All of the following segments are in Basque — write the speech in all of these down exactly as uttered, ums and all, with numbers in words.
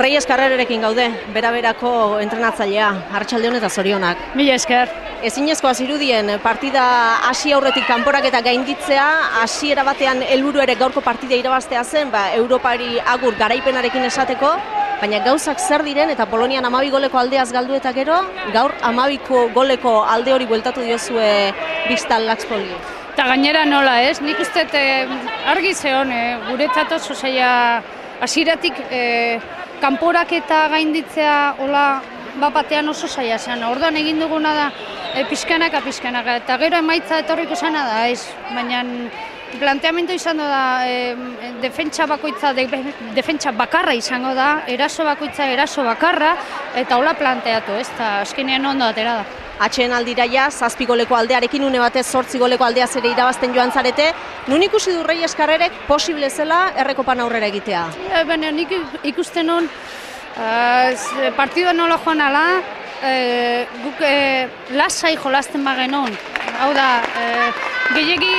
Reyes Carrererekin gaude, bera-berako entrenatzailea, arratsalde on eta zorionak. Mila esker. Ezinezkoa zirudien partida hasi aurretik kanporaketa gainditzea, hasiera batean helburu ere gaurko partida irabaztea zen, ba, Europari agur garaipenarekin esateko, baina gauzak zer diren eta Polonian hamabi goleko aldeaz galdu eta gero, gaur hamabiko goleko alde hori bueltatu diozue Bristol Laxpoli. Eta gainera nola ez, nik uste eh, argi zeon, eh, guretzat oso zaila hasieratik eh, kanporaketa gainditzea hola bapatean oso zaila zen. Orduan egin duguna da e, pixkanaka, pixkanaka, eta gero emaitza etorriko zena da, ez. Baina planteamendu izango da, e, defentsa bakoitza, de, defentsa bakarra izango da, eraso bakoitza, eraso bakarra, eta hola planteatu, ez, eta azkenean ondo atera da. Atxeen aldira ja, zazpi goleko aldearekin, une batez zortzi goleko aldeaz ere irabazten joan zarete. Nun ikusi du Reyes Carrerek posible zela errekopan aurrera egitea? E, baina nik ikusten nun, uh, partidua nola joan ala, e, guk e, lasai jolasten bagenon. Hau da, e, gehiegi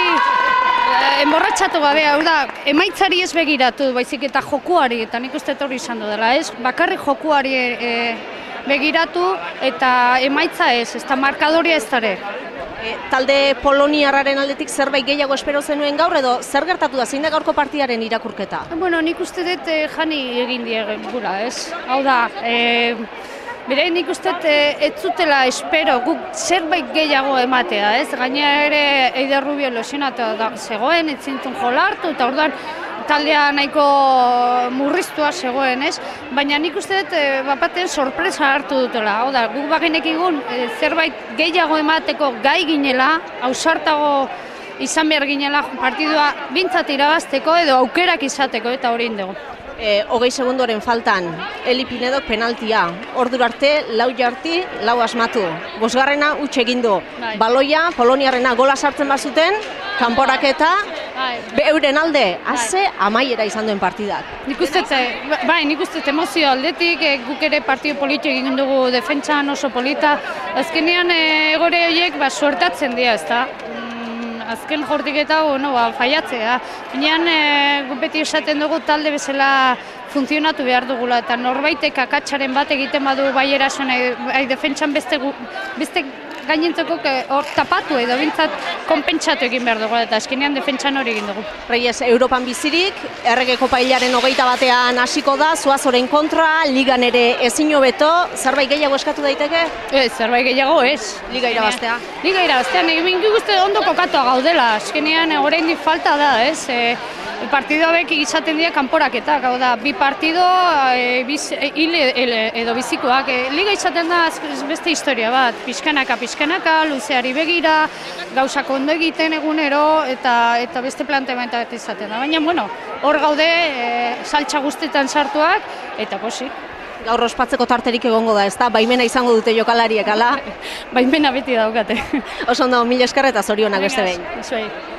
e, enborratxatu gabe, hau da, emaitzari ez begiratu, baizik eta jokuari, eta nik uste hori izan dela, ez? Bakarrik jokuari e, begiratu eta emaitza ez, ez da markadoria ez dara. E, talde poloniarraren aldetik zerbait gehiago espero zenuen gaur edo zer gertatu da, zein da gaurko partidaren irakurketa? Bueno, nik uste dut eh, jani egin diegen gura, ez? Hau da, eh, bere nik uste dut eh, ez zutela espero guk zerbait gehiago ematea, ez? Gainera ere Eider Rubio lesionatu da zegoen, ez zintun jolartu, eta orduan taldea nahiko murriztua zegoen, ez? Baina nik uste dut e, bapaten sorpresa hartu dutela. Hau da, guk bagenek egun e, zerbait gehiago emateko gai ginela, ausartago izan behar ginela partidua bintzat irabazteko edo aukerak izateko, eta hori indego. E, hogei segundoren faltan, Eli Pinedok penaltia. Ordura arte, lau jarti, lau asmatu. Bosgarrena huts egin du. Bai. Baloia, poloniarrena gola sartzen bazuten, kanporaketa, bai. Euren alde, haze amaiera izan duen partidak. Nik uste, bai, nik uste emozio aldetik, e, guk ere partido polito egin dugu defentsan oso polita. Azkenean e, egore horiek ba, suertatzen dira, ezta? Azken jortik eta bueno, ba, faiatzea. Binean, e, beti esaten dugu talde bezala funtzionatu behar dugula, eta norbaitek akatsaren bat egiten badu bai erasoan, bai defentsan beste, beste gainentzeko hor tapatu edo bintzat konpentsatu egin behar dugu, eta azkenean defentsan hori egin dugu. Reyes, Europan bizirik, erregeko pailaren hogeita batean hasiko da, Zuazoren kontra, ligan ere ezin hobeto, zerbait gehiago eskatu daiteke? Ez, zerbait gehiago ez. Liga irabaztea? Liga irabaztea, egin guzti ondo kokatua gaudela, azkenean oraindik falta da, ez? E, partido hauek izaten dira kanporaketak, hau da, bi partido e, biz, e, hil edo bizikoak. E, liga izaten da beste historia bat, pixkanaka, pixkanaka, luzeari begira, gauzak ondo egiten egunero, eta eta beste planteamenta bat izaten da. Baina, bueno, hor gaude, e, saltsa guztietan sartuak, eta posi. Gaur ospatzeko tarterik egongo da, ezta? Baimena izango dute jokalariek, ala? Baimena beti daukate. Oso ondo, mila esker eta zorionak beste behin.